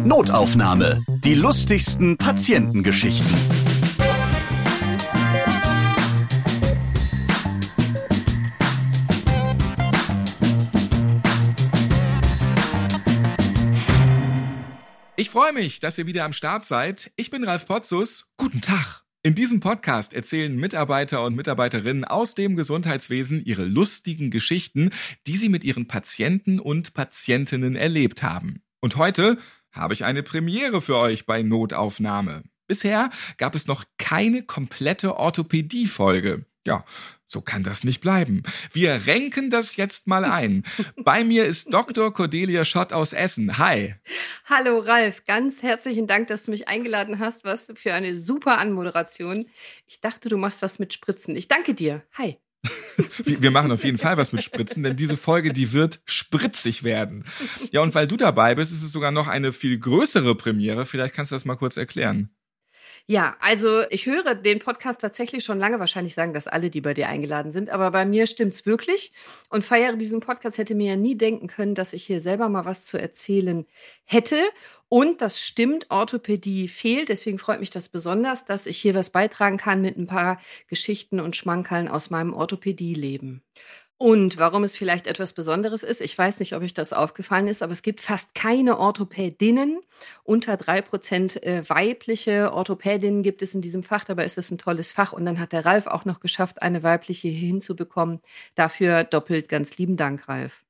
Notaufnahme. Die lustigsten Patientengeschichten. Ich freue mich, dass ihr wieder am Start seid. Ich bin Ralf Potzus. Guten Tag. In diesem Podcast erzählen Mitarbeiter und Mitarbeiterinnen aus dem Gesundheitswesen ihre lustigen Geschichten, die sie mit ihren Patienten und Patientinnen erlebt haben. Und heute habe ich eine Premiere für euch bei Notaufnahme. Bisher gab es noch keine komplette Orthopädie-Folge. Ja, so kann das nicht bleiben. Wir renken das jetzt mal ein. Bei mir ist Dr. Cordelia Schott aus Essen. Hi. Hallo Ralf, ganz herzlichen Dank, dass du mich eingeladen hast. Was für eine super Anmoderation. Ich dachte, du machst was mit Spritzen. Ich danke dir. Hi. Wir machen auf jeden Fall was mit Spritzen, denn diese Folge, die wird spritzig werden. Ja, und weil du dabei bist, ist es sogar noch eine viel größere Premiere. Vielleicht kannst du das mal kurz erklären. Ja, also ich höre den Podcast tatsächlich schon lange. Wahrscheinlich sagen das alle, die bei dir eingeladen sind. Aber bei mir stimmt's wirklich. Und feiere diesen Podcast, hätte mir ja nie denken können, dass ich hier selber mal was zu erzählen hätte. Und das stimmt, Orthopädie fehlt. Deswegen freut mich das besonders, dass ich hier was beitragen kann mit ein paar Geschichten und Schmankerln aus meinem Orthopädieleben. Und warum es vielleicht etwas Besonderes ist, ich weiß nicht, ob euch das aufgefallen ist, aber es gibt fast keine Orthopädinnen. Unter 3% weibliche Orthopädinnen gibt es in diesem Fach. Dabei ist es ein tolles Fach. Und dann hat der Ralf auch noch geschafft, eine weibliche hier hinzubekommen. Dafür doppelt ganz lieben Dank, Ralf.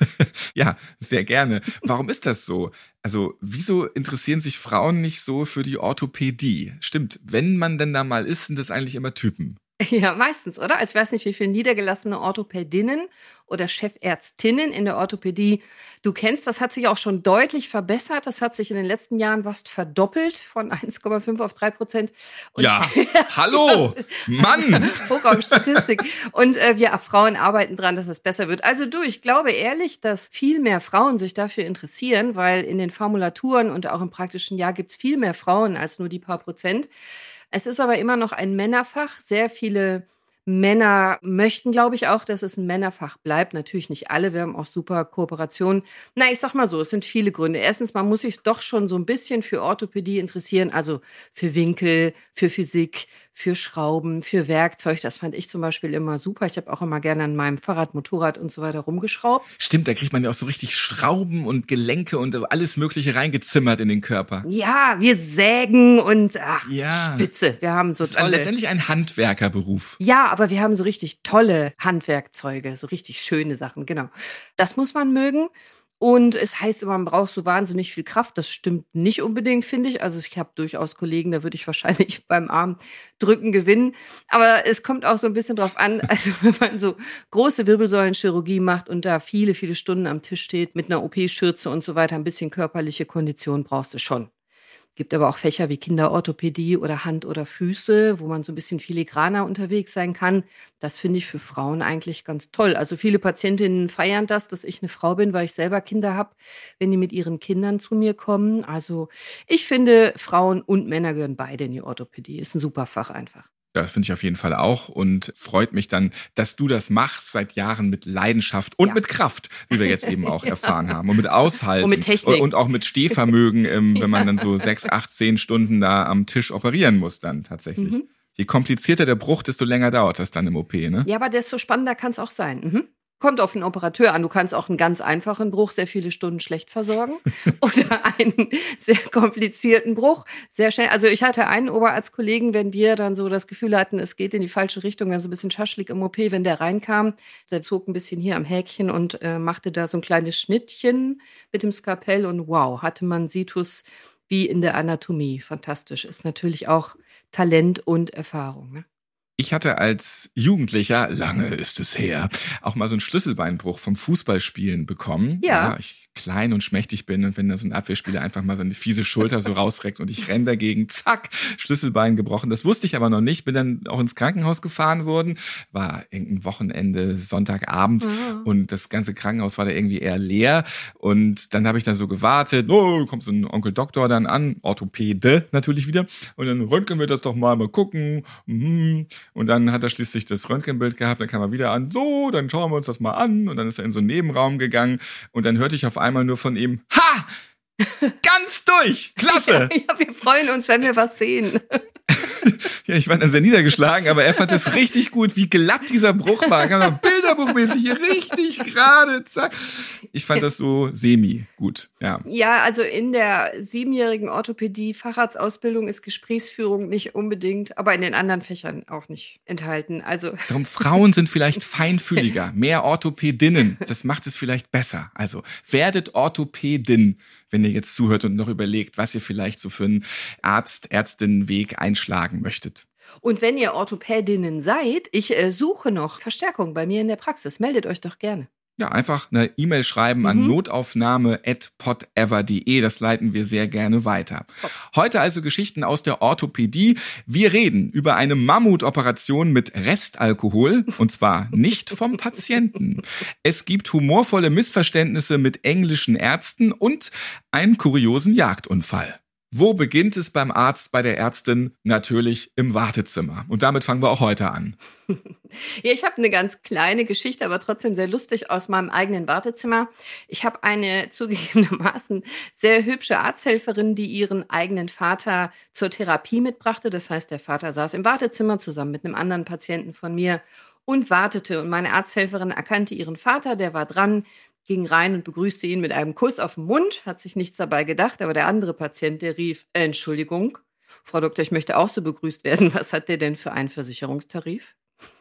Ja, sehr gerne. Warum ist das so? Also, wieso interessieren sich Frauen nicht so für die Orthopädie? Stimmt, wenn man denn da mal ist, sind das eigentlich immer Typen. Ja, meistens, oder? Also ich weiß nicht, wie viele niedergelassene Orthopädinnen oder Chefärztinnen in der Orthopädie du kennst. Das hat sich auch schon deutlich verbessert. Das hat sich in den letzten Jahren fast verdoppelt von 1,5 auf 3%. Und ja, hallo, Mann! Hochraumstatistik. Und wir Frauen arbeiten dran, dass es besser wird. Also ich glaube ehrlich, dass viel mehr Frauen sich dafür interessieren, weil in den Formulaturen und auch im praktischen Jahr gibt es viel mehr Frauen als nur die paar Prozent. Es ist aber immer noch ein Männerfach. Sehr viele Männer möchten, glaube ich, auch, dass es ein Männerfach bleibt. Natürlich nicht alle, wir haben auch super Kooperationen. Na, ich sag mal so, es sind viele Gründe. Erstens, man muss sich doch schon so ein bisschen für Orthopädie interessieren, also für Winkel, für Physik, für Schrauben, für Werkzeug. Das fand ich zum Beispiel immer super. Ich habe auch immer gerne an meinem Fahrrad, Motorrad und so weiter rumgeschraubt. Stimmt, da kriegt man ja auch so richtig Schrauben und Gelenke und alles Mögliche reingezimmert in den Körper. Ja, wir sägen und ja. Spitze. Wir haben so das ist letztendlich ein Handwerkerberuf. Ja, aber wir haben so richtig tolle Handwerkzeuge, so richtig schöne Sachen, genau. Das muss man mögen. Und es heißt immer, man braucht so wahnsinnig viel Kraft. Das stimmt nicht unbedingt, finde ich. Also ich habe durchaus Kollegen, da würde ich wahrscheinlich beim Armdrücken gewinnen. Aber es kommt auch so ein bisschen drauf an, also wenn man so große Wirbelsäulenchirurgie macht und da viele, viele Stunden am Tisch steht mit einer OP-Schürze und so weiter, ein bisschen körperliche Kondition brauchst du schon. Gibt aber auch Fächer wie Kinderorthopädie oder Hand oder Füße, wo man so ein bisschen filigraner unterwegs sein kann. Das finde ich für Frauen eigentlich ganz toll. Also viele Patientinnen feiern das, dass ich eine Frau bin, weil ich selber Kinder habe, wenn die mit ihren Kindern zu mir kommen. Also ich finde, Frauen und Männer gehören beide in die Orthopädie. Ist ein super Fach einfach. Das finde ich auf jeden Fall auch und freut mich dann, dass du das machst seit Jahren mit Leidenschaft und mit Kraft, wie wir jetzt eben auch erfahren haben. Und mit Aushalten. Und mit Technik. Und auch mit Stehvermögen, wenn man dann so 6, 8, 10 Stunden da am Tisch operieren muss dann tatsächlich. Mhm. Je komplizierter der Bruch, desto länger dauert das dann im OP, ne? Ja, aber desto spannender kann es auch sein. Mhm. Kommt auf den Operateur an. Du kannst auch einen ganz einfachen Bruch sehr viele Stunden schlecht versorgen oder einen sehr komplizierten Bruch sehr schnell. Also ich hatte einen Oberarztkollegen, wenn wir dann so das Gefühl hatten, es geht in die falsche Richtung, wir haben so ein bisschen Schaschlik im OP, wenn der reinkam, der zog ein bisschen hier am Häkchen und machte da so ein kleines Schnittchen mit dem Skalpell und wow, hatte man Situs wie in der Anatomie. Fantastisch. Ist natürlich auch Talent und Erfahrung, ne? Ich hatte als Jugendlicher, lange ist es her, auch mal so einen Schlüsselbeinbruch vom Fußballspielen bekommen. Ja. Ich klein und schmächtig bin und wenn da so ein Abwehrspieler einfach mal so eine fiese Schulter so rausreckt und ich renne dagegen, zack, Schlüsselbein gebrochen. Das wusste ich aber noch nicht, bin dann auch ins Krankenhaus gefahren worden, war irgendein Wochenende, Sonntagabend und das ganze Krankenhaus war da irgendwie eher leer und dann habe ich da so gewartet, kommt so ein Onkel Doktor dann an, Orthopäde natürlich wieder und dann röntgen wir das doch mal gucken, Und dann hat er schließlich das Röntgenbild gehabt, dann kam er wieder an, so, dann schauen wir uns das mal an. Und dann ist er in so einen Nebenraum gegangen und dann hörte ich auf einmal nur von ihm, ha! Ganz durch. Klasse. Ja, wir freuen uns, wenn wir was sehen. Ja, ich war dann sehr niedergeschlagen, aber er fand es richtig gut, wie glatt dieser Bruch war. Bilderbuchmäßig hier richtig gerade, zack. Ich fand das so gut, ja. Ja, also in der 7-jährigen Orthopädie-Facharztausbildung ist Gesprächsführung nicht unbedingt, aber in den anderen Fächern auch nicht enthalten. Also Darum, Frauen sind vielleicht feinfühliger, mehr Orthopädinnen. Das macht es vielleicht besser. Also werdet Orthopädin, wenn ihr jetzt zuhört und noch überlegt, was ihr vielleicht so für einen Ärztinnenweg einschlagen möchtet. Und wenn ihr Orthopädinnen seid, ich suche noch Verstärkung bei mir in der Praxis. Meldet euch doch gerne. Ja, einfach eine E-Mail schreiben an notaufnahme@podever.de. Das leiten wir sehr gerne weiter. Heute also Geschichten aus der Orthopädie. Wir reden über eine Mammutoperation mit Restalkohol und zwar nicht vom Patienten. Es gibt humorvolle Missverständnisse mit englischen Ärzten und einen kuriosen Jagdunfall. Wo beginnt es beim Arzt, bei der Ärztin? Natürlich im Wartezimmer. Und damit fangen wir auch heute an. Ja, ich habe eine ganz kleine Geschichte, aber trotzdem sehr lustig aus meinem eigenen Wartezimmer. Ich habe eine zugegebenermaßen sehr hübsche Arzthelferin, die ihren eigenen Vater zur Therapie mitbrachte. Das heißt, der Vater saß im Wartezimmer zusammen mit einem anderen Patienten von mir und wartete. Und meine Arzthelferin erkannte ihren Vater, der war dran, ging rein und begrüßte ihn mit einem Kuss auf den Mund, hat sich nichts dabei gedacht, aber der andere Patient, der rief, Entschuldigung, Frau Doktor, ich möchte auch so begrüßt werden. Was hat der denn für einen Versicherungstarif?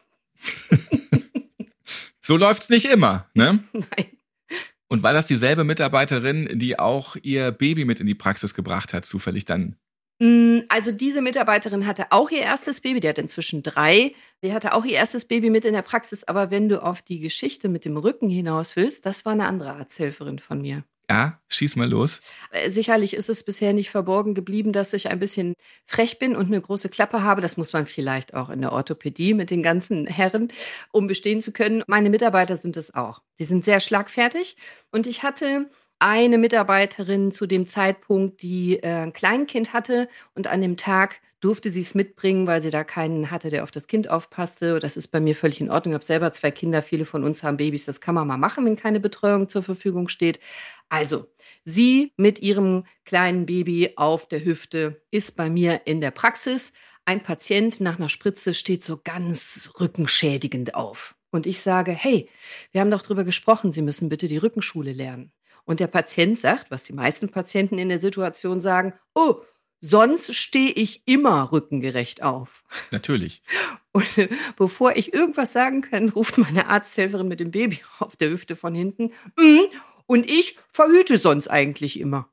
So läuft's nicht immer, ne? Nein. Und war das dieselbe Mitarbeiterin, die auch ihr Baby mit in die Praxis gebracht hat, zufällig dann? Also diese Mitarbeiterin hatte auch ihr erstes Baby, die hat inzwischen 3. Die hatte auch ihr erstes Baby mit in der Praxis, aber wenn du auf die Geschichte mit dem Rücken hinaus willst, das war eine andere Arzthelferin von mir. Ja, schieß mal los. Sicherlich ist es bisher nicht verborgen geblieben, dass ich ein bisschen frech bin und eine große Klappe habe. Das muss man vielleicht auch in der Orthopädie mit den ganzen Herren, um bestehen zu können. Meine Mitarbeiter sind es auch. Die sind sehr schlagfertig und ich hatte eine Mitarbeiterin zu dem Zeitpunkt, die ein Kleinkind hatte und an dem Tag durfte sie es mitbringen, weil sie da keinen hatte, der auf das Kind aufpasste. Das ist bei mir völlig in Ordnung. Ich habe selber 2 Kinder, viele von uns haben Babys. Das kann man mal machen, wenn keine Betreuung zur Verfügung steht. Also, sie mit ihrem kleinen Baby auf der Hüfte ist bei mir in der Praxis. Ein Patient nach einer Spritze steht so ganz rückenschädigend auf. Und ich sage, hey, wir haben doch drüber gesprochen, Sie müssen bitte die Rückenschule lernen. Und der Patient sagt, was die meisten Patienten in der Situation sagen, oh, sonst stehe ich immer rückengerecht auf. Natürlich. Und bevor ich irgendwas sagen kann, ruft meine Arzthelferin mit dem Baby auf der Hüfte von hinten, und ich verhüte sonst eigentlich immer.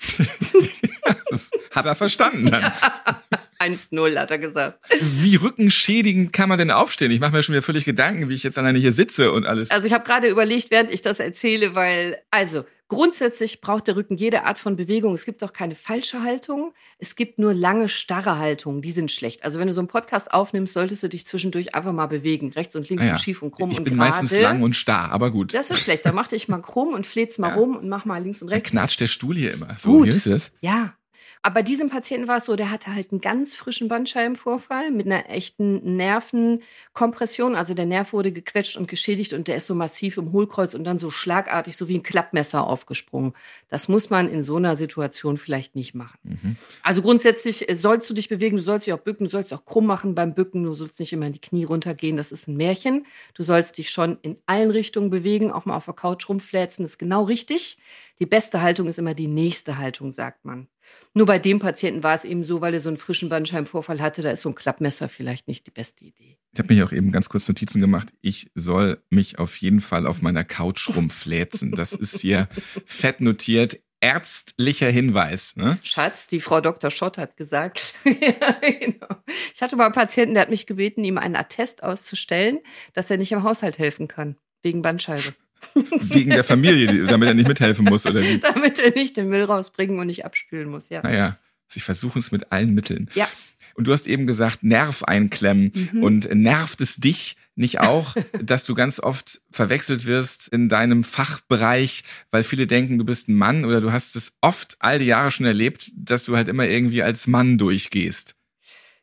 Das hat er verstanden dann. Ja. 1-0, hat er gesagt. Wie rückenschädigend kann man denn aufstehen? Ich mache mir schon wieder völlig Gedanken, wie ich jetzt alleine hier sitze und alles. Also ich habe gerade überlegt, während ich das erzähle, weil, also grundsätzlich braucht der Rücken jede Art von Bewegung. Es gibt auch keine falsche Haltung. Es gibt nur lange, starre Haltungen. Die sind schlecht. Also wenn du so einen Podcast aufnimmst, solltest du dich zwischendurch einfach mal bewegen. Rechts und links und schief und krumm und gerade. Ich bin meistens lang und starr, aber gut. Das ist schlecht. Da mach dich mal krumm und flät's mal rum und mach mal links und rechts. Dann knatscht der Stuhl hier immer. So, gut. Hier ist es. Ja. Aber bei diesem Patienten war es so, der hatte halt einen ganz frischen Bandscheibenvorfall mit einer echten Nervenkompression. Also der Nerv wurde gequetscht und geschädigt und der ist so massiv im Hohlkreuz und dann so schlagartig, so wie ein Klappmesser aufgesprungen. Das muss man in so einer Situation vielleicht nicht machen. Also grundsätzlich sollst du dich bewegen, du sollst dich auch bücken, du sollst auch krumm machen beim Bücken, du sollst nicht immer in die Knie runtergehen, das ist ein Märchen. Du sollst dich schon in allen Richtungen bewegen, auch mal auf der Couch rumfläzen, das ist genau richtig. Die beste Haltung ist immer die nächste Haltung, sagt man. Nur bei dem Patienten war es eben so, weil er so einen frischen Bandscheibenvorfall hatte, da ist so ein Klappmesser vielleicht nicht die beste Idee. Ich habe mir auch eben ganz kurz Notizen gemacht. Ich soll mich auf jeden Fall auf meiner Couch rumfläzen. Das ist hier fett notiert. Ärztlicher Hinweis. Ne? Schatz, die Frau Dr. Schott hat gesagt. Ja, genau. Ich hatte mal einen Patienten, der hat mich gebeten, ihm einen Attest auszustellen, dass er nicht im Haushalt helfen kann, wegen Bandscheibe. Wegen der Familie, damit er nicht mithelfen muss, oder wie? Damit er nicht den Müll rausbringen und nicht abspülen muss, ja. Naja, sie versuchen es mit allen Mitteln. Ja. Und du hast eben gesagt, Nerv einklemmen. Und nervt es dich nicht auch, dass du ganz oft verwechselt wirst in deinem Fachbereich, weil viele denken, du bist ein Mann oder du hast es oft all die Jahre schon erlebt, dass du halt immer irgendwie als Mann durchgehst?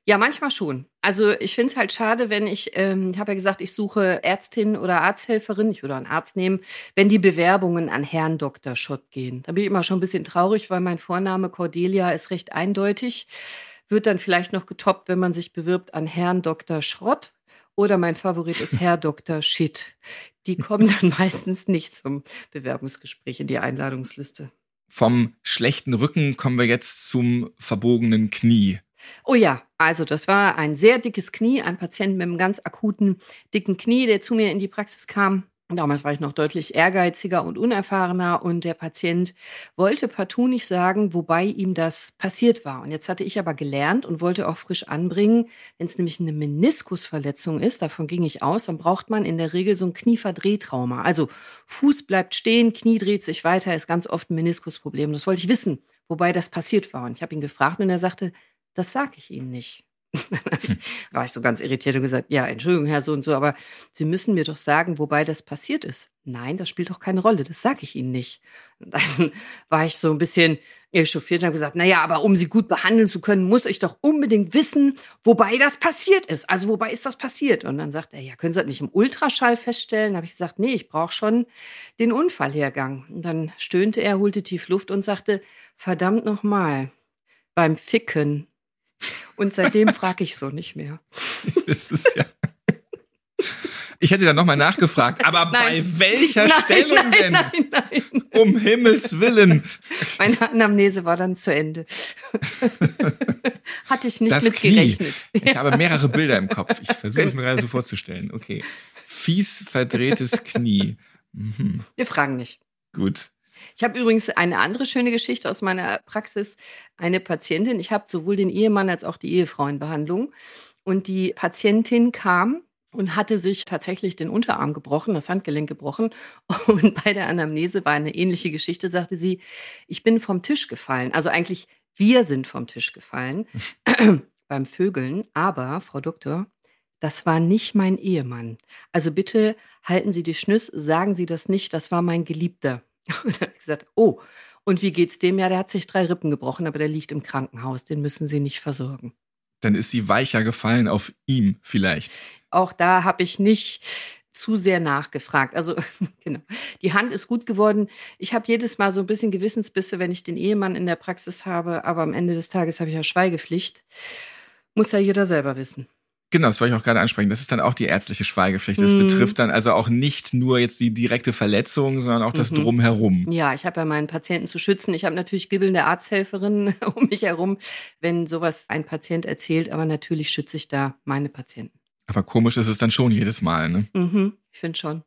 Ja, manchmal schon. Also ich finde es halt schade, wenn ich habe ja gesagt, ich suche Ärztin oder Arzthelferin, ich würde auch einen Arzt nehmen, wenn die Bewerbungen an Herrn Dr. Schott gehen. Da bin ich immer schon ein bisschen traurig, weil mein Vorname Cordelia ist recht eindeutig. Wird dann vielleicht noch getoppt, wenn man sich bewirbt an Herrn Dr. Schrott. Oder mein Favorit ist Herr Dr. Shit. Die kommen dann meistens nicht zum Bewerbungsgespräch in die Einladungsliste. Vom schlechten Rücken kommen wir jetzt zum verbogenen Knie. Oh ja, also das war ein sehr dickes Knie, ein Patient mit einem ganz akuten, dicken Knie, der zu mir in die Praxis kam. Damals war ich noch deutlich ehrgeiziger und unerfahrener und der Patient wollte partout nicht sagen, wobei ihm das passiert war. Und jetzt hatte ich aber gelernt und wollte auch frisch anbringen, wenn es nämlich eine Meniskusverletzung ist, davon ging ich aus, dann braucht man in der Regel so ein Knieverdrehtrauma. Also Fuß bleibt stehen, Knie dreht sich weiter, ist ganz oft ein Meniskusproblem. Das wollte ich wissen, wobei das passiert war. Und ich habe ihn gefragt und er sagte, das sage ich Ihnen nicht. War ich so ganz irritiert und gesagt, ja, Entschuldigung, Herr so und so, aber Sie müssen mir doch sagen, wobei das passiert ist. Nein, das spielt doch keine Rolle, das sage ich Ihnen nicht. Und dann war ich so ein bisschen echauffiert und habe gesagt, naja, aber um Sie gut behandeln zu können, muss ich doch unbedingt wissen, wobei das passiert ist. Also wobei ist das passiert? Und dann sagt er, ja, können Sie das nicht im Ultraschall feststellen? Da habe ich gesagt, nee, ich brauche schon den Unfallhergang. Und dann stöhnte er, holte tief Luft und sagte, verdammt nochmal, beim Ficken. Und seitdem frage ich so nicht mehr. Das ist ja. Ich hätte dann nochmal nachgefragt, aber bei welcher Stellung denn? Nein. Um Himmels Willen. Meine Anamnese war dann zu Ende. Hatte ich nicht Das mit Knie. gerechnet. Ich habe mehrere Bilder im Kopf. Ich versuche es mir gerade so vorzustellen. Okay. Fies verdrehtes Knie. Mhm. Wir fragen nicht. Gut. Ich habe übrigens eine andere schöne Geschichte aus meiner Praxis. Eine Patientin, ich habe sowohl den Ehemann als auch die Ehefrau in Behandlung. Und die Patientin kam und hatte sich tatsächlich den Unterarm gebrochen, das Handgelenk gebrochen. Und bei der Anamnese war eine ähnliche Geschichte, sagte sie, ich bin vom Tisch gefallen. Also eigentlich, wir sind vom Tisch gefallen beim Vögeln. Aber, Frau Doktor, das war nicht mein Ehemann. Also bitte halten Sie die Schnüss, sagen Sie das nicht, das war mein Geliebter. Und dann habe ich gesagt, oh, und wie geht's dem? Ja, der hat sich 3 Rippen gebrochen, aber der liegt im Krankenhaus, den müssen Sie nicht versorgen. Dann ist sie weicher gefallen auf ihm vielleicht. Auch da habe ich nicht zu sehr nachgefragt. Also genau, die Hand ist gut geworden. Ich habe jedes Mal so ein bisschen Gewissensbisse, wenn ich den Ehemann in der Praxis habe, aber am Ende des Tages habe ich ja Schweigepflicht. Muss ja jeder selber wissen. Genau, das wollte ich auch gerade ansprechen. Das ist dann auch die ärztliche Schweigepflicht. Das betrifft dann also auch nicht nur jetzt die direkte Verletzung, sondern auch das Drumherum. Ja, ich habe ja meinen Patienten zu schützen. Ich habe natürlich gibbelnde Arzthelferinnen um mich herum, wenn sowas ein Patient erzählt. Aber natürlich schütze ich da meine Patienten. Aber komisch ist es dann schon jedes Mal, ne? Ich finde schon.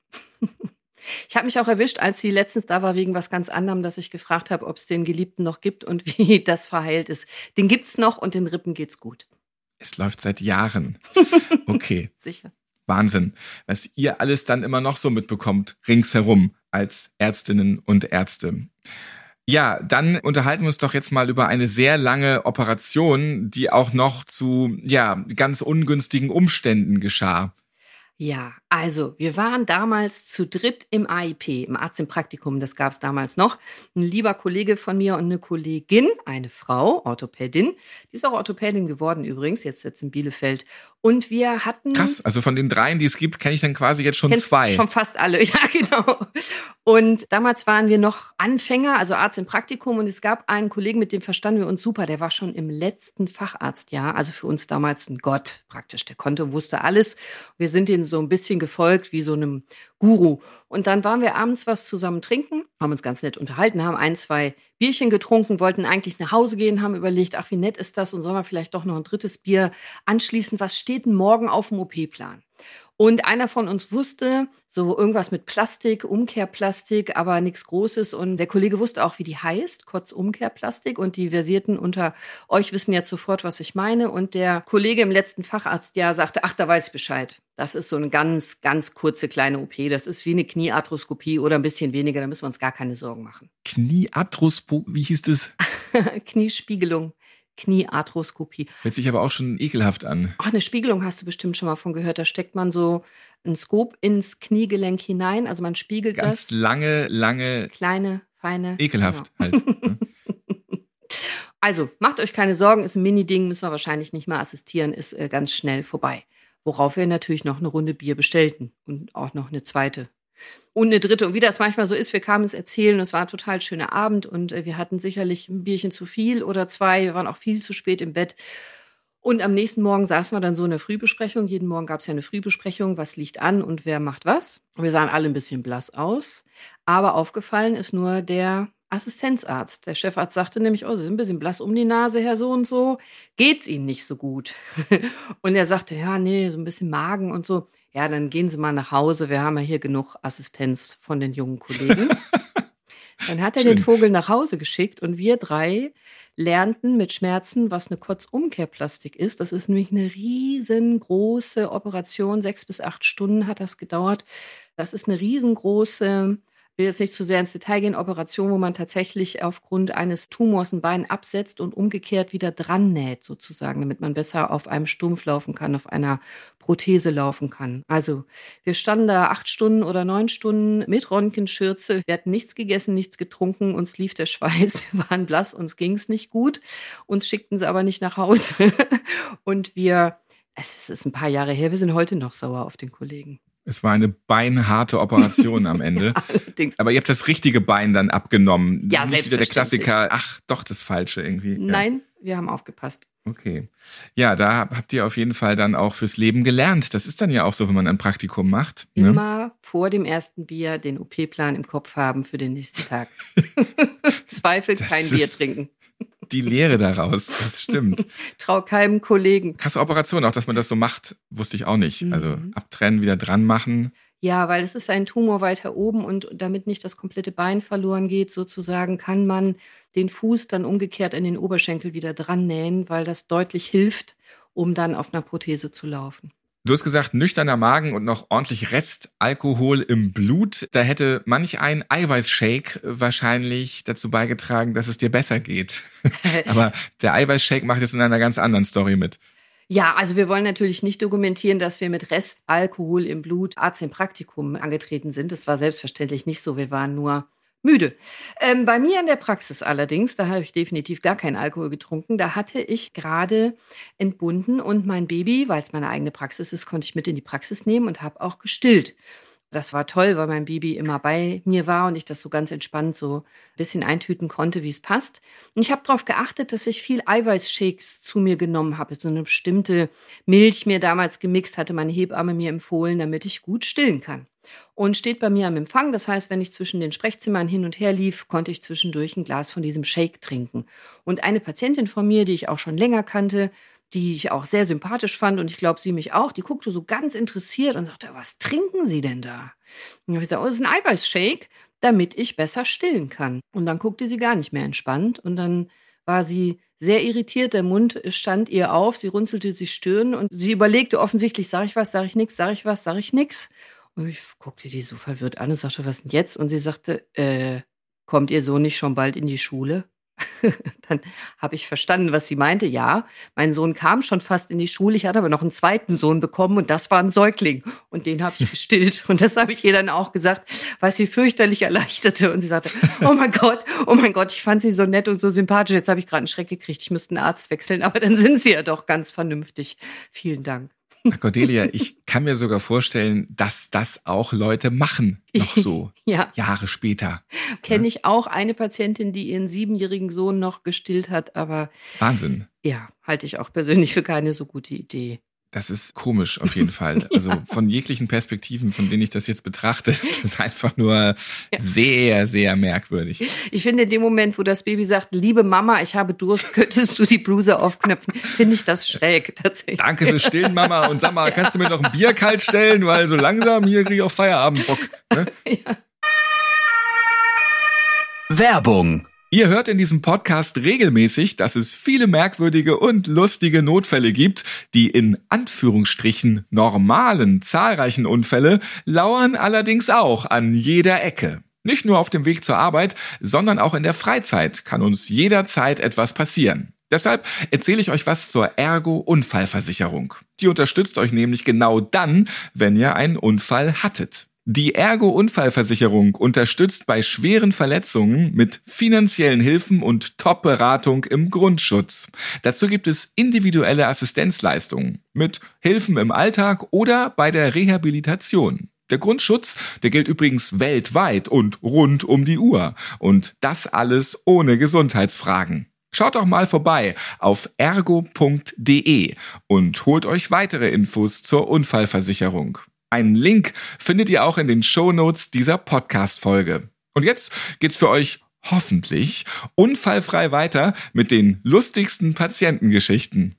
Ich habe mich auch erwischt, als sie letztens da war, wegen was ganz anderem, dass ich gefragt habe, ob es den Geliebten noch gibt und wie das verheilt ist. Den gibt's noch und den Rippen geht's gut. Es läuft seit Jahren. Okay. Sicher. Wahnsinn. Was ihr alles dann immer noch so mitbekommt, ringsherum als Ärztinnen und Ärzte. Ja, dann unterhalten wir uns doch jetzt mal über eine sehr lange Operation, die auch noch zu, ganz ungünstigen Umständen geschah. Ja, also wir waren damals zu dritt im AIP, im Arzt im Praktikum, das gab es damals noch. Ein lieber Kollege von mir und eine Kollegin, eine Frau, Orthopädin, die ist auch Orthopädin geworden übrigens, jetzt in Bielefeld. Und wir hatten... Krass, also von den 3, die es gibt, kenne ich dann quasi jetzt schon 2. Schon fast alle, ja genau. Und damals waren wir noch Anfänger, also Arzt im Praktikum und es gab einen Kollegen, mit dem verstanden wir uns super, der war schon im letzten Facharztjahr, also für uns damals ein Gott praktisch, der konnte und wusste alles. Wir sind ihm so ein bisschen gefolgt wie so einem Guru. Und dann waren wir abends was zusammen trinken, haben uns ganz nett unterhalten, haben 1, 2 Bierchen getrunken, wollten eigentlich nach Hause gehen, haben überlegt, ach wie nett ist das und sollen wir vielleicht doch noch ein 3. Bier anschließen, was steht denn morgen auf dem OP-Plan? Und einer von uns wusste, so irgendwas mit Plastik, Umkehrplastik, aber nichts Großes. Und der Kollege wusste auch, wie die heißt, kurz Umkehrplastik. Und die Versierten unter euch wissen jetzt sofort, was ich meine. Und der Kollege im letzten Facharztjahr sagte, ach, da weiß ich Bescheid. Das ist so eine ganz, ganz kurze kleine OP. Das ist wie eine Kniearthroskopie oder ein bisschen weniger. Da müssen wir uns gar keine Sorgen machen. Kniearthroskopie, wie hieß das? Kniespiegelung. Kniearthroskopie. Hört sich aber auch schon ekelhaft an. Ach, eine Spiegelung hast du bestimmt schon mal von gehört. Da steckt man so ein Scope ins Kniegelenk hinein. Also man spiegelt ganz das. Lange. Kleine, feine. Ekelhaft genau. halt. Also, macht euch keine Sorgen, ist ein Mini-Ding, müssen wir wahrscheinlich nicht mehr assistieren, ist ganz schnell vorbei. Worauf wir natürlich noch eine Runde Bier bestellten und auch noch eine zweite. Und eine dritte. Und wie das manchmal so ist, wir kamen es erzählen und es war ein total schöner Abend und wir hatten sicherlich ein Bierchen zu viel oder 2. Wir waren auch viel zu spät im Bett. Und am nächsten Morgen saßen wir dann so in der Frühbesprechung. Jeden Morgen gab es ja eine Frühbesprechung, was liegt an und wer macht was. Wir sahen alle ein bisschen blass aus. Aber aufgefallen ist nur der Assistenzarzt. Der Chefarzt sagte nämlich, oh, Sie sind ein bisschen blass um die Nase, Herr so und so. Geht's Ihnen nicht so gut? Und er sagte, ja, nee, so ein bisschen Magen und so. Ja, dann gehen Sie mal nach Hause. Wir haben ja hier genug Assistenz von den jungen Kollegen. Dann hat er den Vogel nach Hause geschickt und wir 3 lernten mit Schmerzen, was eine Kotzumkehrplastik ist. Das ist nämlich eine riesengroße Operation. 6 bis 8 Stunden hat das gedauert. Das ist eine riesengroße, will jetzt nicht zu sehr ins Detail gehen, Operation, wo man tatsächlich aufgrund eines Tumors ein Bein absetzt und umgekehrt wieder dran näht sozusagen, damit man besser auf einem Stumpf laufen kann, auf einer Prothese laufen kann. Also wir standen da 8 Stunden oder 9 Stunden mit Röntgenschürze. Wir hatten nichts gegessen, nichts getrunken, uns lief der Schweiß, wir waren blass, uns ging es nicht gut. Uns schickten sie aber nicht nach Hause. Und es ist ein paar Jahre her, wir sind heute noch sauer auf den Kollegen. Es war eine beinharte Operation am Ende. Ja, allerdings. Aber ihr habt das richtige Bein dann abgenommen. Ja, nicht wieder der Klassiker, ach, doch das Falsche irgendwie. Nein, wir haben aufgepasst. Okay. Ja, da habt ihr auf jeden Fall dann auch fürs Leben gelernt. Das ist dann ja auch so, wenn man ein Praktikum macht. Ne? Immer vor dem ersten Bier den OP-Plan im Kopf haben für den nächsten Tag. Zweifel kein Bier trinken. Die Lehre daraus, das stimmt. Trau keinem Kollegen. Krasse Operation, auch dass man das so macht, wusste ich auch nicht. Also abtrennen, wieder dran machen. Ja, weil es ist ein Tumor weiter oben und damit nicht das komplette Bein verloren geht, sozusagen, kann man den Fuß dann umgekehrt an den Oberschenkel wieder dran nähen, weil das deutlich hilft, um dann auf einer Prothese zu laufen. Du hast gesagt, nüchterner Magen und noch ordentlich Restalkohol im Blut. Da hätte manch ein Eiweißshake wahrscheinlich dazu beigetragen, dass es dir besser geht. Aber der Eiweißshake macht jetzt in einer ganz anderen Story mit. Ja, also wir wollen natürlich nicht dokumentieren, dass wir mit Restalkohol im Blut Arzt im Praktikum angetreten sind. Das war selbstverständlich nicht so. Wir waren nur müde. Bei mir in der Praxis allerdings, da habe ich definitiv gar keinen Alkohol getrunken. Da hatte ich gerade entbunden und mein Baby, weil es meine eigene Praxis ist, konnte ich mit in die Praxis nehmen und habe auch gestillt. Das war toll, weil mein Baby immer bei mir war und ich das so ganz entspannt so ein bisschen eintüten konnte, wie es passt. Und ich habe darauf geachtet, dass ich viel Eiweißshakes zu mir genommen habe. So eine bestimmte Milch mir damals gemixt, hatte meine Hebamme mir empfohlen, damit ich gut stillen kann. Und steht bei mir am Empfang. Das heißt, wenn ich zwischen den Sprechzimmern hin und her lief, konnte ich zwischendurch ein Glas von diesem Shake trinken. Und eine Patientin von mir, die ich auch schon länger kannte, die ich auch sehr sympathisch fand und ich glaube, sie mich auch, die guckte so ganz interessiert und sagte, was trinken Sie denn da? Und dann habe ich gesagt, oh, das ist ein Eiweißshake, damit ich besser stillen kann. Und dann guckte sie gar nicht mehr entspannt und dann war sie sehr irritiert, der Mund stand ihr auf, sie runzelte die Stirn und sie überlegte offensichtlich, sage ich was, sage ich nichts, sage ich was, sage ich nichts. Und ich guckte die so verwirrt an und sagte, was denn jetzt? Und sie sagte, kommt Ihr Sohn nicht schon bald in die Schule? Dann habe ich verstanden, was sie meinte. Ja, mein Sohn kam schon fast in die Schule. Ich hatte aber noch einen zweiten Sohn bekommen und das war ein Säugling. Und den habe ich gestillt. Und das habe ich ihr dann auch gesagt, was sie fürchterlich erleichterte. Und sie sagte, oh mein Gott, ich fand sie so nett und so sympathisch. Jetzt habe ich gerade einen Schreck gekriegt. Ich müsste einen Arzt wechseln. Aber dann sind sie ja doch ganz vernünftig. Vielen Dank. Ach, Cordelia, ich kann mir sogar vorstellen, dass das auch Leute machen, noch so ja. Jahre später. Kenne ich auch eine Patientin, die ihren 7-jährigen Sohn noch gestillt hat, aber Wahnsinn. Ja, halte ich auch persönlich für keine so gute Idee. Das ist komisch auf jeden Fall. Also von jeglichen Perspektiven, von denen ich das jetzt betrachte, ist es einfach nur sehr, sehr merkwürdig. Ich finde, in dem Moment, wo das Baby sagt, liebe Mama, ich habe Durst, könntest du die Bluse aufknöpfen, finde ich das schräg tatsächlich. Danke fürs Stillen, Mama. Und sag mal, kannst du mir noch ein Bier kalt stellen? Weil so langsam hier kriege ich auch Feierabendbock. Ne? Ja. Werbung. Ihr hört in diesem Podcast regelmäßig, dass es viele merkwürdige und lustige Notfälle gibt. Die in Anführungsstrichen normalen, zahlreichen Unfälle lauern allerdings auch an jeder Ecke. Nicht nur auf dem Weg zur Arbeit, sondern auch in der Freizeit kann uns jederzeit etwas passieren. Deshalb erzähle ich euch was zur Ergo-Unfallversicherung. Die unterstützt euch nämlich genau dann, wenn ihr einen Unfall hattet. Die Ergo-Unfallversicherung unterstützt bei schweren Verletzungen mit finanziellen Hilfen und Top-Beratung im Grundschutz. Dazu gibt es individuelle Assistenzleistungen mit Hilfen im Alltag oder bei der Rehabilitation. Der Grundschutz, der gilt übrigens weltweit und rund um die Uhr. Und das alles ohne Gesundheitsfragen. Schaut doch mal vorbei auf ergo.de und holt euch weitere Infos zur Unfallversicherung. Einen Link findet ihr auch in den Shownotes dieser Podcast-Folge. Und jetzt geht's für euch hoffentlich unfallfrei weiter mit den lustigsten Patientengeschichten.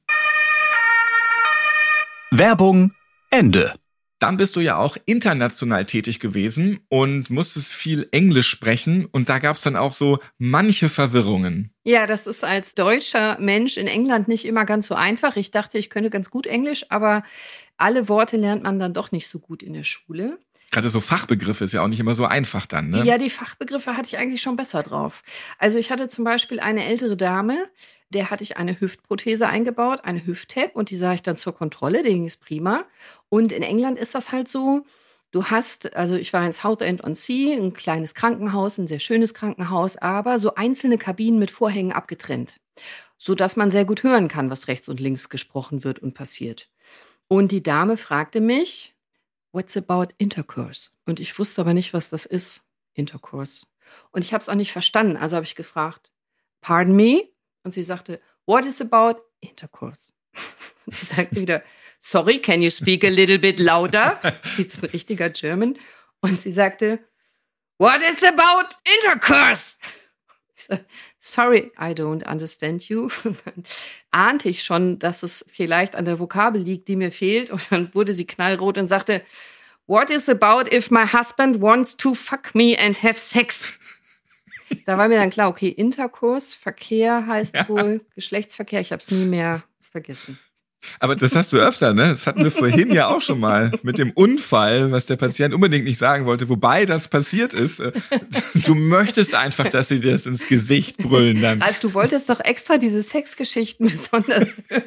Werbung Ende. Dann bist du ja auch international tätig gewesen und musstest viel Englisch sprechen und da gab's dann auch so manche Verwirrungen. Ja, das ist als deutscher Mensch in England nicht immer ganz so einfach. Ich dachte, ich könnte ganz gut Englisch, aber alle Worte lernt man dann doch nicht so gut in der Schule. Gerade so Fachbegriffe ist ja auch nicht immer so einfach dann, ne? Ja, die Fachbegriffe hatte ich eigentlich schon besser drauf. Also ich hatte zum Beispiel eine ältere Dame, der hatte ich eine Hüftprothese eingebaut, eine Hüft-Tab und die sah ich dann zur Kontrolle, denen ging es prima. Und in England ist das halt so, du hast, also ich war in Southend-on-Sea, ein kleines Krankenhaus, ein sehr schönes Krankenhaus, aber so einzelne Kabinen mit Vorhängen abgetrennt, sodass man sehr gut hören kann, was rechts und links gesprochen wird und passiert. Und die Dame fragte mich, what's about intercourse? Und ich wusste aber nicht, was das ist, Intercourse. Und ich habe es auch nicht verstanden, also habe ich gefragt, pardon me? Und sie sagte, what is about intercourse? Und ich sagte wieder, sorry, can you speak a little bit louder? Sie ist ein richtiger German. Und sie sagte, what is about intercourse? Ich sagte, sorry, I don't understand you. Und dann ahnte ich schon, dass es vielleicht an der Vokabel liegt, die mir fehlt. Und dann wurde sie knallrot und sagte, what is about if my husband wants to fuck me and have sex? Da war mir dann klar, okay, Interkurs, Verkehr heißt wohl Geschlechtsverkehr. Ich habe es nie mehr vergessen. Aber das hast du öfter, ne? Das hatten wir vorhin ja auch schon mal mit dem Unfall, was der Patient unbedingt nicht sagen wollte, wobei das passiert ist. Du möchtest einfach, dass sie dir das ins Gesicht brüllen dann. Ralf, du wolltest doch extra diese Sexgeschichten besonders hören.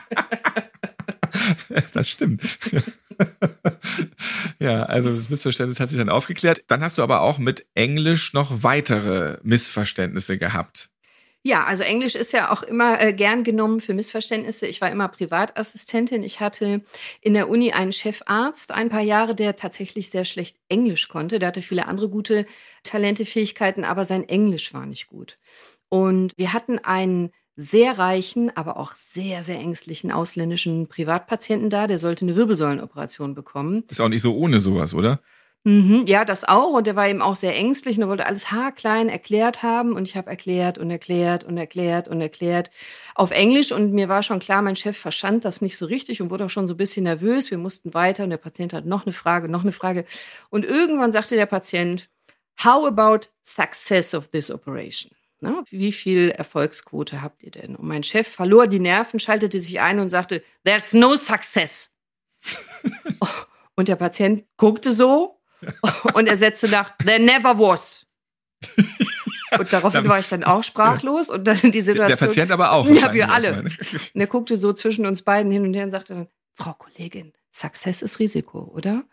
Das stimmt. Ja, also das Missverständnis hat sich dann aufgeklärt. Dann hast du aber auch mit Englisch noch weitere Missverständnisse gehabt. Ja, also Englisch ist ja auch immer gern genommen für Missverständnisse. Ich war immer Privatassistentin. Ich hatte in der Uni einen Chefarzt, ein paar Jahre, der tatsächlich sehr schlecht Englisch konnte. Der hatte viele andere gute Talente, Fähigkeiten, aber sein Englisch war nicht gut. Und wir hatten einen sehr reichen, aber auch sehr, sehr ängstlichen ausländischen Privatpatienten da. Der sollte eine Wirbelsäulenoperation bekommen. Ist auch nicht so ohne sowas, oder? Ja, das auch. Und der war eben auch sehr ängstlich und er wollte alles haarklein erklärt haben. Und ich habe erklärt und erklärt und erklärt und erklärt auf Englisch. Und mir war schon klar, mein Chef verstand das nicht so richtig und wurde auch schon so ein bisschen nervös. Wir mussten weiter und der Patient hat noch eine Frage, noch eine Frage. Und irgendwann sagte der Patient, how about success of this operation? Na, wie viel Erfolgsquote habt ihr denn? Und mein Chef verlor die Nerven, schaltete sich ein und sagte, there's no success. Und der Patient guckte so und er setzte nach, there never was. Und daraufhin war ich dann auch sprachlos. Und dann die Situation. Der Patient aber auch. Ja, wir alle. Und er guckte so zwischen uns beiden hin und her und sagte dann, Frau Kollegin, Success ist Risiko, oder?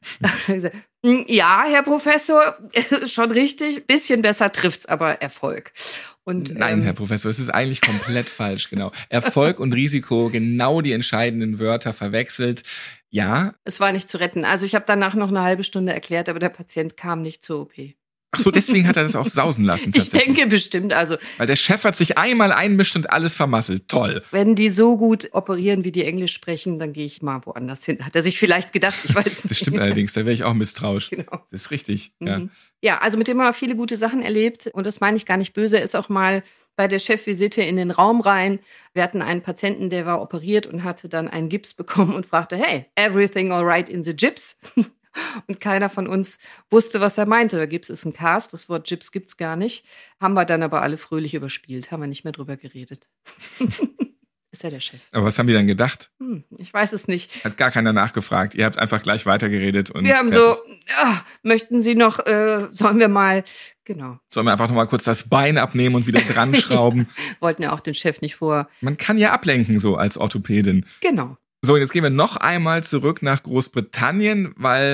Ja, Herr Professor, schon richtig. Bisschen besser trifft's aber Erfolg. Und, nein, Herr Professor, es ist eigentlich komplett falsch, genau. Erfolg und Risiko, genau die entscheidenden Wörter verwechselt. Ja. Es war nicht zu retten. Also ich habe danach noch eine halbe Stunde erklärt, aber der Patient kam nicht zur OP. Ach so, deswegen hat er das auch sausen lassen. Ich denke bestimmt, also. Weil der Chef hat sich einmal einmischt und alles vermasselt. Toll. Wenn die so gut operieren, wie die Englisch sprechen, dann gehe ich mal woanders hin. Hat er sich vielleicht gedacht, ich weiß nicht. Das stimmt allerdings, da wäre ich auch misstrauisch. Genau. Das ist richtig, ja. Ja, also mit dem haben wir viele gute Sachen erlebt. Und das meine ich gar nicht böse. Er ist auch mal bei der Chefvisite in den Raum rein. Wir hatten einen Patienten, der war operiert und hatte dann einen Gips bekommen und fragte, hey, everything all right in the Gips? Und keiner von uns wusste, was er meinte. Gips ist ein Cast, das Wort Gips gibt's gar nicht. Haben wir dann aber alle fröhlich überspielt, haben wir nicht mehr drüber geredet. Ist ja der Chef. Aber was haben die dann gedacht? Ich weiß es nicht. Hat gar keiner nachgefragt. Ihr habt einfach gleich weitergeredet. Und wir haben so, möchten Sie noch, sollen wir mal, genau. Sollen wir einfach noch mal kurz das Bein abnehmen und wieder dran schrauben? Wollten ja auch den Chef nicht vor. Man kann ja ablenken so als Orthopädin. Genau. So, und jetzt gehen wir noch einmal zurück nach Großbritannien, weil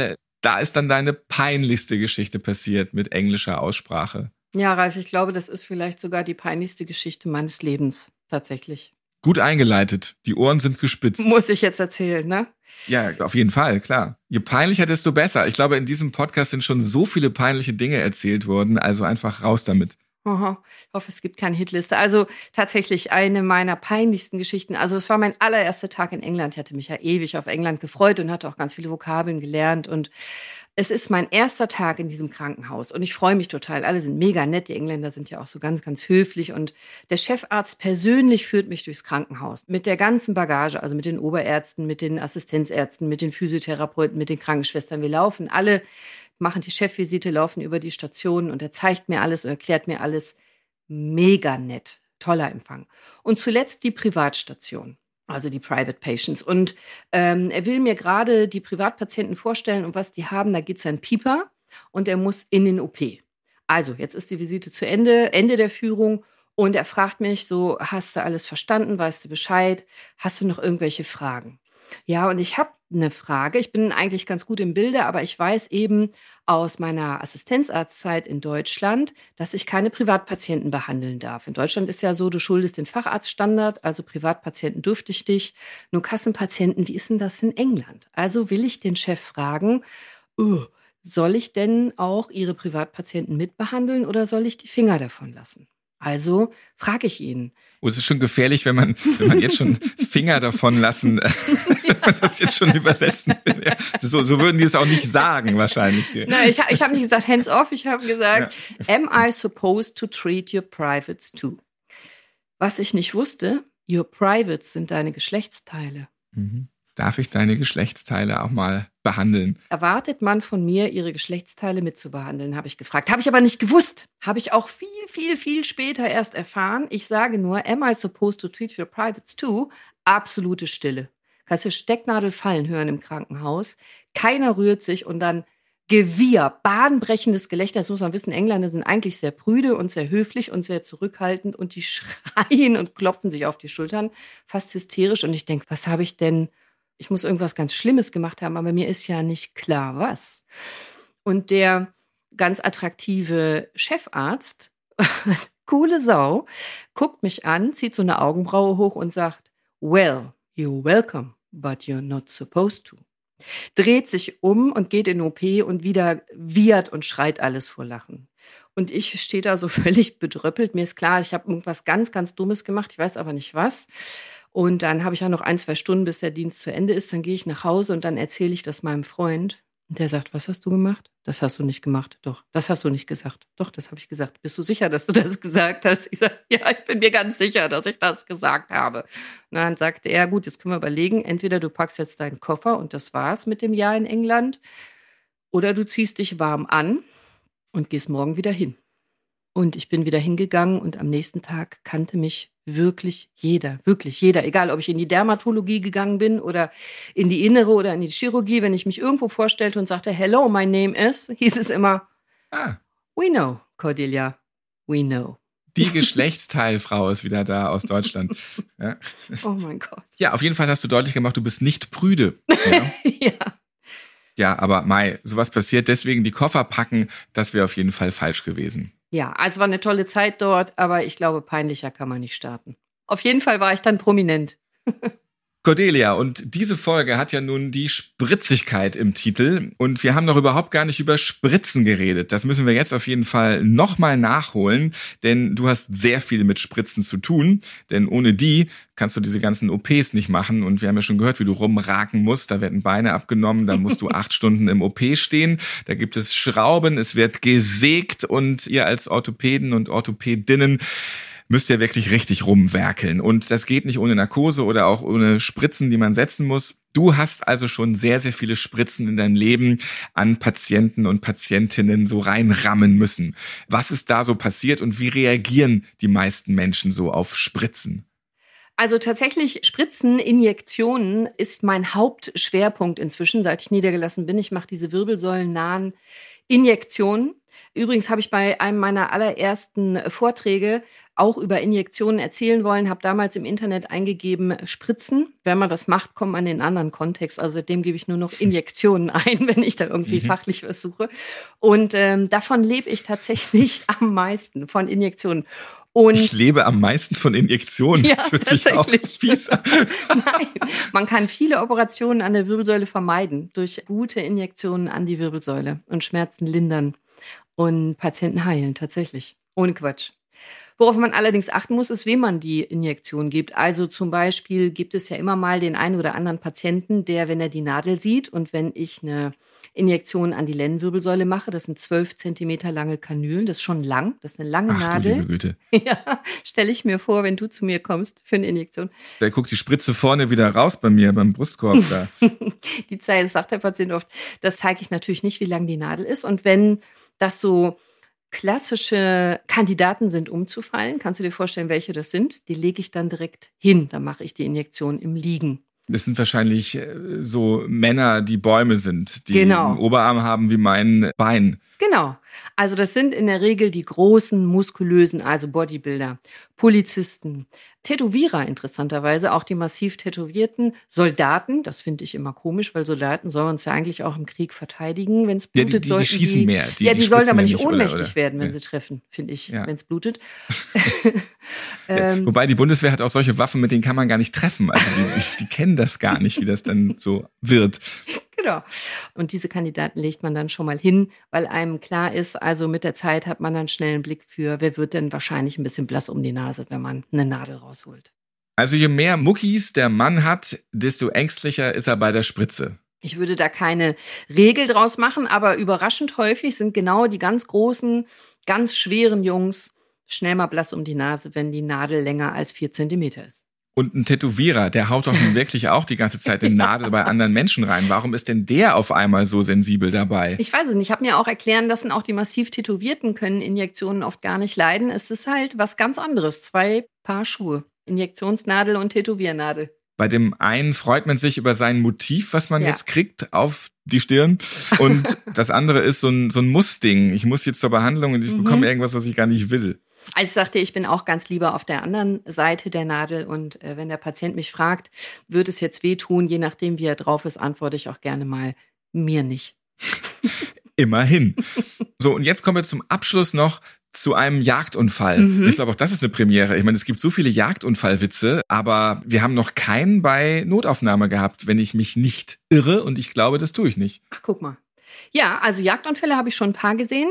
da ist dann deine peinlichste Geschichte passiert mit englischer Aussprache. Ja, Ralf, ich glaube, das ist vielleicht sogar die peinlichste Geschichte meines Lebens, tatsächlich. Gut eingeleitet, die Ohren sind gespitzt. Muss ich jetzt erzählen, ne? Ja, auf jeden Fall, klar. Je peinlicher, desto besser. Ich glaube, in diesem Podcast sind schon so viele peinliche Dinge erzählt worden, also einfach raus damit. Aha. Ich hoffe, es gibt keine Hitliste. Also tatsächlich eine meiner peinlichsten Geschichten. Also es war mein allererster Tag in England. Ich hatte mich ja ewig auf England gefreut und hatte auch ganz viele Vokabeln gelernt. Und es ist mein erster Tag in diesem Krankenhaus. Und ich freue mich total. Alle sind mega nett. Die Engländer sind ja auch so ganz, ganz höflich. Und der Chefarzt persönlich führt mich durchs Krankenhaus. Mit der ganzen Bagage, also mit den Oberärzten, mit den Assistenzärzten, mit den Physiotherapeuten, mit den Krankenschwestern. Wir laufen alle, machen die Chefvisite, laufen über die Stationen und er zeigt mir alles und erklärt mir alles. Mega nett, toller Empfang. Und zuletzt die Privatstation, also die Private Patients. Und er will mir gerade die Privatpatienten vorstellen und was die haben. Da geht sein Pieper und er muss in den OP. Also, jetzt ist die Visite zu Ende, Ende der Führung. Und er fragt mich so, hast du alles verstanden, weißt du Bescheid? Hast du noch irgendwelche Fragen? Ja, und ich habe eine Frage. Ich bin eigentlich ganz gut im Bilde, aber ich weiß eben aus meiner Assistenzarztzeit in Deutschland, dass ich keine Privatpatienten behandeln darf. In Deutschland ist ja so, du schuldest den Facharztstandard, also Privatpatienten dürfte ich dich. Nur Kassenpatienten, wie ist denn das in England? Also will ich den Chef fragen, soll ich denn auch Ihre Privatpatienten mitbehandeln oder soll ich die Finger davon lassen? Also frage ich ihn. Oh, es ist schon gefährlich, wenn man jetzt schon Finger davon lassen, wenn man das jetzt schon übersetzen will. Ja. So würden die es auch nicht sagen, wahrscheinlich. Nein, ich hab nicht gesagt hands off, ich habe gesagt, am I supposed to treat your privates too? Was ich nicht wusste, your privates sind deine Geschlechtsteile. Mhm. Darf ich deine Geschlechtsteile auch mal behandeln? Erwartet man von mir, ihre Geschlechtsteile mitzubehandeln, habe ich gefragt. Habe ich aber nicht gewusst. Habe ich auch viel, viel, viel später erst erfahren. Ich sage nur, am I supposed to treat your privates too? Absolute Stille. Kannst du Stecknadel fallen hören im Krankenhaus. Keiner rührt sich und dann Gewieher, bahnbrechendes Gelächter. Das muss man wissen, Engländer sind eigentlich sehr prüde und sehr höflich und sehr zurückhaltend und die schreien und klopfen sich auf die Schultern, fast hysterisch. Und ich denke, was habe ich denn? Ich muss irgendwas ganz Schlimmes gemacht haben, aber mir ist ja nicht klar, was. Und der ganz attraktive Chefarzt, coole Sau, guckt mich an, zieht so eine Augenbraue hoch und sagt, well, you're welcome, but you're not supposed to. Dreht sich um und geht in OP und wieder wiehert und schreit alles vor Lachen. Und ich stehe da so völlig bedröppelt. Mir ist klar, ich habe irgendwas ganz, ganz Dummes gemacht, ich weiß aber nicht was. Und dann habe ich ja noch 1-2 Stunden, bis der Dienst zu Ende ist. Dann gehe ich nach Hause und dann erzähle ich das meinem Freund. Und der sagt, was hast du gemacht? Das hast du nicht gemacht. Doch, das hast du nicht gesagt. Doch, das habe ich gesagt. Bist du sicher, dass du das gesagt hast? Ich sage, ja, ich bin mir ganz sicher, dass ich das gesagt habe. Und dann sagte er, gut, jetzt können wir überlegen, entweder du packst jetzt deinen Koffer und das war's mit dem Jahr in England, oder du ziehst dich warm an und gehst morgen wieder hin. Und ich bin wieder hingegangen und am nächsten Tag kannte mich wirklich jeder, egal ob ich in die Dermatologie gegangen bin oder in die Innere oder in die Chirurgie, wenn ich mich irgendwo vorstellte und sagte, hello, my name is, hieß es immer, we know, Cordelia, we know. Die Geschlechtsteilfrau ist wieder da aus Deutschland. Ja. Oh mein Gott. Ja, auf jeden Fall hast du deutlich gemacht, du bist nicht prüde. Ja. Ja. Ja, aber Mai, sowas passiert, deswegen die Koffer packen, das wäre auf jeden Fall falsch gewesen. Ja, also war eine tolle Zeit dort, aber ich glaube, peinlicher kann man nicht starten. Auf jeden Fall war ich dann prominent. Cordelia, und diese Folge hat ja nun die Spritzigkeit im Titel und wir haben noch überhaupt gar nicht über Spritzen geredet. Das müssen wir jetzt auf jeden Fall nochmal nachholen, denn du hast sehr viel mit Spritzen zu tun, denn ohne die kannst du diese ganzen OPs nicht machen und wir haben ja schon gehört, wie du rumraken musst, da werden Beine abgenommen, da musst du 8 Stunden im OP stehen, da gibt es Schrauben, es wird gesägt und ihr als Orthopäden und Orthopädinnen müsst ihr wirklich richtig rumwerkeln. Und das geht nicht ohne Narkose oder auch ohne Spritzen, die man setzen muss. Du hast also schon sehr, sehr viele Spritzen in deinem Leben an Patienten und Patientinnen so reinrammen müssen. Was ist da so passiert und wie reagieren die meisten Menschen so auf Spritzen? Also tatsächlich Spritzen, Injektionen ist mein Hauptschwerpunkt inzwischen, seit ich niedergelassen bin. Ich mache diese wirbelsäulennahen Injektionen. Übrigens habe ich bei einem meiner allerersten Vorträge auch über Injektionen erzählen wollen, habe damals im Internet eingegeben, Spritzen. Wenn man das macht, kommt man in einen anderen Kontext. Also seitdem gebe ich nur noch Injektionen ein, wenn ich da irgendwie fachlich was suche. Und davon lebe ich tatsächlich am meisten, von Injektionen. Und ich lebe am meisten von Injektionen. Ja, das hört sich auch fies an. Nein, man kann viele Operationen an der Wirbelsäule vermeiden durch gute Injektionen an die Wirbelsäule und Schmerzen lindern und Patienten heilen, tatsächlich. Ohne Quatsch. Worauf man allerdings achten muss, ist, wem man die Injektion gibt. Also zum Beispiel gibt es ja immer mal den einen oder anderen Patienten, der, wenn er die Nadel sieht und wenn ich eine Injektion an die Lendenwirbelsäule mache, das sind 12 Zentimeter lange Kanülen, das ist schon lang, das ist eine lange Nadel. Du liebe Güte. Ja, stelle ich mir vor, wenn du zu mir kommst für eine Injektion. Da guckt die Spritze vorne wieder raus bei mir, beim Brustkorb da. Die Zeit, sagt der Patient oft, das zeige ich natürlich nicht, wie lang die Nadel ist. Und wenn das so klassische Kandidaten sind, umzufallen, kannst du dir vorstellen, welche das sind? Die lege ich dann direkt hin, dann mache ich die Injektion im Liegen. Das sind wahrscheinlich so Männer, die Bäume sind, die Genau. einen Oberarm haben wie mein Bein. Genau. Also das sind in der Regel die großen, muskulösen, also Bodybuilder, Polizisten, Tätowierer interessanterweise, auch die massiv tätowierten, Soldaten, das finde ich immer komisch, weil Soldaten sollen uns ja eigentlich auch im Krieg verteidigen, wenn es blutet. Ja, die schießen mehr. Die sollen spritzen aber ja nicht ohnmächtig oder? werden, wenn Ja. sie treffen, finde ich, Ja. wenn es blutet. Ja. Wobei die Bundeswehr hat auch solche Waffen, mit denen kann man gar nicht treffen. Also die kennen das gar nicht, wie das dann so wird. Genau. Und diese Kandidaten legt man dann schon mal hin, weil einem klar ist, also mit der Zeit hat man dann schnell einen Blick für, wer wird denn wahrscheinlich ein bisschen blass um die Nase, wenn man eine Nadel rausholt. Also je mehr Muckis der Mann hat, desto ängstlicher ist er bei der Spritze. Ich würde da keine Regel draus machen, aber überraschend häufig sind genau die ganz großen, ganz schweren Jungs schnell mal blass um die Nase, wenn die Nadel länger als 4 Zentimeter ist. Und ein Tätowierer, der haut doch nun wirklich auch die ganze Zeit eine Nadel bei anderen Menschen rein. Warum ist denn der auf einmal so sensibel dabei? Ich weiß es nicht. Ich habe mir auch erklären lassen, auch die massiv Tätowierten können Injektionen oft gar nicht leiden. Es ist halt was ganz anderes. 2 Paar Schuhe. Injektionsnadel und Tätowiernadel. Bei dem einen freut man sich über sein Motiv, was man Ja. jetzt kriegt auf die Stirn. Und das andere ist so ein Muss-Ding. Ich muss jetzt zur Behandlung und ich bekomme irgendwas, was ich gar nicht will. Also ich sagte, ich bin auch ganz lieber auf der anderen Seite der Nadel und wenn der Patient mich fragt, wird es jetzt wehtun, je nachdem wie er drauf ist, antworte ich auch gerne mal, mir nicht. Immerhin. So, und jetzt kommen wir zum Abschluss noch zu einem Jagdunfall. Ich glaube, auch das ist eine Premiere. Ich meine, es gibt so viele Jagdunfallwitze, aber wir haben noch keinen bei Notaufnahme gehabt, wenn ich mich nicht irre. Und ich glaube, das tue ich nicht. Ach, guck mal. Ja, also Jagdunfälle habe ich schon ein paar gesehen.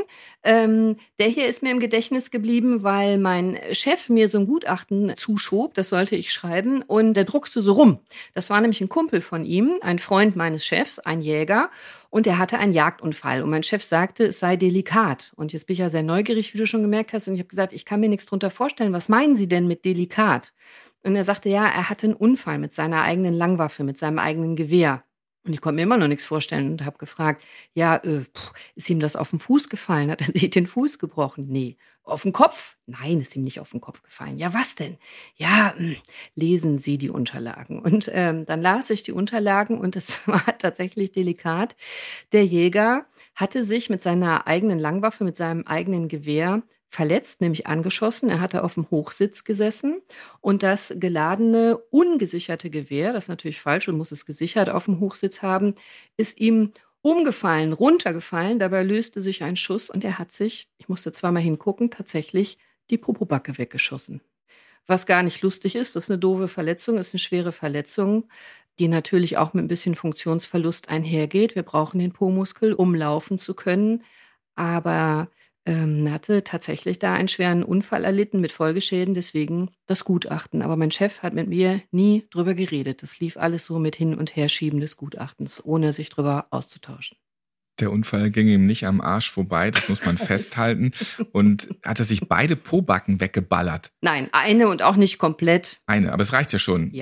Der hier ist mir im Gedächtnis geblieben, weil mein Chef mir so ein Gutachten zuschob, das sollte ich schreiben, und der druckste so rum. Das war nämlich ein Kumpel von ihm, ein Freund meines Chefs, ein Jäger, und er hatte einen Jagdunfall. Und mein Chef sagte, es sei delikat. Und jetzt bin ich ja sehr neugierig, wie du schon gemerkt hast, und ich habe gesagt, ich kann mir nichts drunter vorstellen. Was meinen Sie denn mit delikat? Und er sagte, ja, er hatte einen Unfall mit seiner eigenen Langwaffe, mit seinem eigenen Gewehr. Und ich konnte mir immer noch nichts vorstellen und habe gefragt, ja, ist ihm das auf den Fuß gefallen? Hat er sich den Fuß gebrochen? Nee. Auf den Kopf? Nein, ist ihm nicht auf den Kopf gefallen. Ja, was denn? Ja, lesen Sie die Unterlagen. Und dann las ich die Unterlagen und es war tatsächlich delikat. Der Jäger hatte sich mit seiner eigenen Langwaffe, mit seinem eigenen Gewehr verletzt, nämlich angeschossen. Er hatte auf dem Hochsitz gesessen und das geladene, ungesicherte Gewehr, das ist natürlich falsch und muss es gesichert auf dem Hochsitz haben, ist ihm umgefallen, runtergefallen. Dabei löste sich ein Schuss und er hat sich, ich musste zweimal hingucken, tatsächlich die Popobacke weggeschossen. Was gar nicht lustig ist, das ist eine doofe Verletzung, ist eine schwere Verletzung, die natürlich auch mit ein bisschen Funktionsverlust einhergeht. Wir brauchen den Po-Muskel, um laufen zu können, aber hatte tatsächlich da einen schweren Unfall erlitten mit Folgeschäden, deswegen das Gutachten. Aber mein Chef hat mit mir nie drüber geredet. Das lief alles so mit Hin- und Herschieben des Gutachtens, ohne sich drüber auszutauschen. Der Unfall ging ihm nicht am Arsch vorbei, das muss man festhalten. Und hat er sich beide Pobacken weggeballert? Nein, eine und auch nicht komplett. Eine, aber es reicht ja schon. Ja.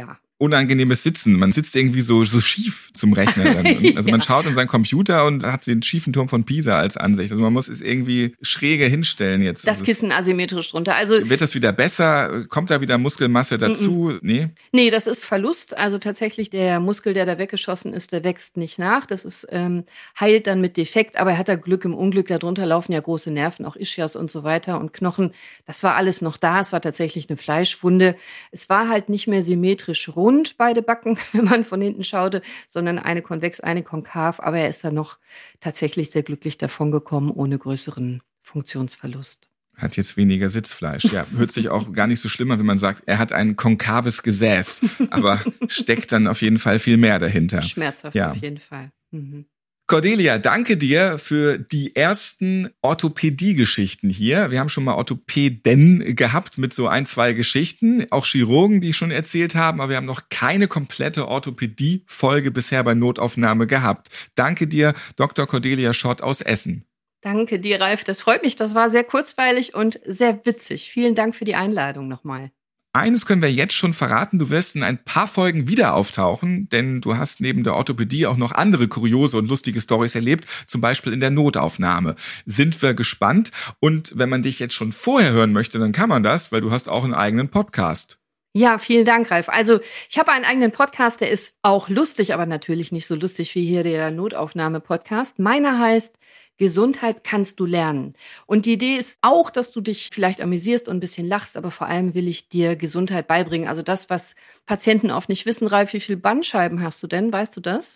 unangenehmes Sitzen. Man sitzt irgendwie so schief zum Rechnen. Also man schaut in seinen Computer und hat den schiefen Turm von Pisa als Ansicht. Also man muss es irgendwie schräger hinstellen jetzt. Das Kissen asymmetrisch drunter. Also wird das wieder besser? Kommt da wieder Muskelmasse dazu? Nee, das ist Verlust. Also tatsächlich der Muskel, der da weggeschossen ist, der wächst nicht nach. Das ist heilt dann mit Defekt. Aber er hat da Glück im Unglück. Darunter laufen ja große Nerven, auch Ischias und so weiter und Knochen. Das war alles noch da. Es war tatsächlich eine Fleischwunde. Es war halt nicht mehr symmetrisch rund, beide Backen, wenn man von hinten schaute, sondern eine konvex, eine konkav. Aber er ist dann noch tatsächlich sehr glücklich davon gekommen, ohne größeren Funktionsverlust. Hat jetzt weniger Sitzfleisch. Ja, hört sich auch gar nicht so schlimm an, wenn man sagt, er hat ein konkaves Gesäß. Aber steckt dann auf jeden Fall viel mehr dahinter. Schmerzhaft auf jeden Fall. Cordelia, danke dir für die ersten Orthopädie-Geschichten hier. Wir haben schon mal Orthopäden gehabt mit so 1, 2 Geschichten, auch Chirurgen, die schon erzählt haben, aber wir haben noch keine komplette Orthopädie-Folge bisher bei Notaufnahme gehabt. Danke dir, Dr. Cordelia Schott aus Essen. Danke dir, Ralf. Das freut mich. Das war sehr kurzweilig und sehr witzig. Vielen Dank für die Einladung nochmal. Eines können wir jetzt schon verraten, du wirst in ein paar Folgen wieder auftauchen, denn du hast neben der Orthopädie auch noch andere kuriose und lustige Storys erlebt, zum Beispiel in der Notaufnahme. Sind wir gespannt, und wenn man dich jetzt schon vorher hören möchte, dann kann man das, weil du hast auch einen eigenen Podcast. Ja, vielen Dank, Ralf. Also ich habe einen eigenen Podcast, der ist auch lustig, aber natürlich nicht so lustig wie hier der Notaufnahme-Podcast. Meiner heißt Gesundheit kannst du lernen. Und die Idee ist auch, dass du dich vielleicht amüsierst und ein bisschen lachst, aber vor allem will ich dir Gesundheit beibringen. Also das, was Patienten oft nicht wissen. Ralf, wie viele Bandscheiben hast du denn? Weißt du das?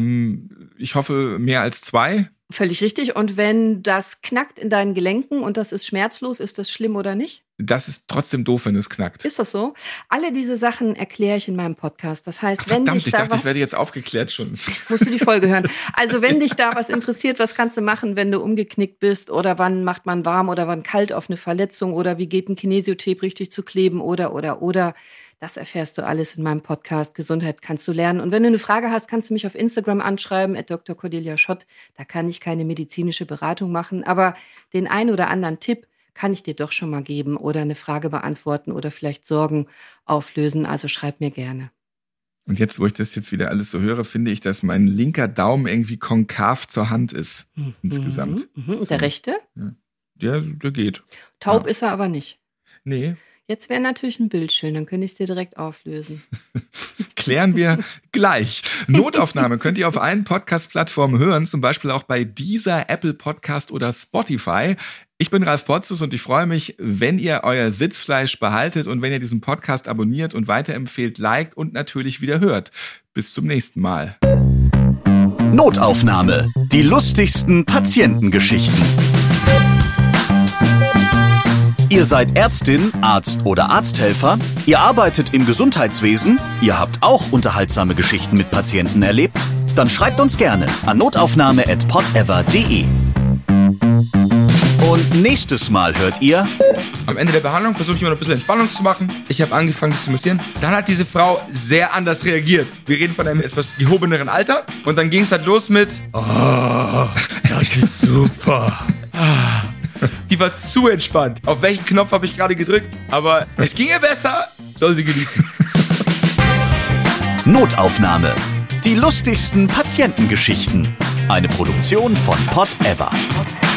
Ich hoffe, mehr als 2. Völlig richtig. Und wenn das knackt in deinen Gelenken und das ist schmerzlos, ist das schlimm oder nicht? Das ist trotzdem doof, wenn es knackt. Ist das so? Alle diese Sachen erkläre ich in meinem Podcast. Das heißt, wenn dich ich dachte, ich werde jetzt aufgeklärt schon. Musst du die Folge hören. Also wenn dich da was interessiert, was kannst du machen, wenn du umgeknickt bist, oder wann macht man warm oder wann kalt auf eine Verletzung, oder wie geht ein Kinesiotape richtig zu kleben, oder. Das erfährst du alles in meinem Podcast Gesundheit kannst du lernen. Und wenn du eine Frage hast, kannst du mich auf Instagram anschreiben, @Dr. Cordelia Schott. Da kann ich keine medizinische Beratung machen, aber den einen oder anderen Tipp kann ich dir doch schon mal geben oder eine Frage beantworten oder vielleicht Sorgen auflösen. Also schreib mir gerne. Und jetzt, wo ich das jetzt wieder alles so höre, finde ich, dass mein linker Daumen irgendwie konkav zur Hand ist, insgesamt. Und der rechte? Ja, der geht. Taub ist er aber nicht. Nee. Jetzt wäre natürlich ein Bild schön, dann könnte ich es dir direkt auflösen. Klären wir gleich. Notaufnahme könnt ihr auf allen Podcast-Plattformen hören, zum Beispiel auch bei Deezer, Apple Podcast oder Spotify. Ich bin Ralf Potzus und ich freue mich, wenn ihr euer Sitzfleisch behaltet und wenn ihr diesen Podcast abonniert und weiterempfehlt, liked und natürlich wieder hört. Bis zum nächsten Mal. Notaufnahme. Die lustigsten Patientengeschichten. Ihr seid Ärztin, Arzt oder Arzthelfer, ihr arbeitet im Gesundheitswesen, ihr habt auch unterhaltsame Geschichten mit Patienten erlebt? Dann schreibt uns gerne an notaufnahme@podever.de. Und nächstes Mal hört ihr: Am Ende der Behandlung versuche ich immer noch ein bisschen Entspannung zu machen. Ich habe angefangen, das zu massieren. Dann hat diese Frau sehr anders reagiert. Wir reden von einem etwas gehobeneren Alter. Und dann ging es halt los mit: Oh, das ist super. Die war zu entspannt. Auf welchen Knopf habe ich gerade gedrückt? Aber es ging ihr besser. Soll sie genießen. Notaufnahme. Die lustigsten Patientengeschichten. Eine Produktion von Podever.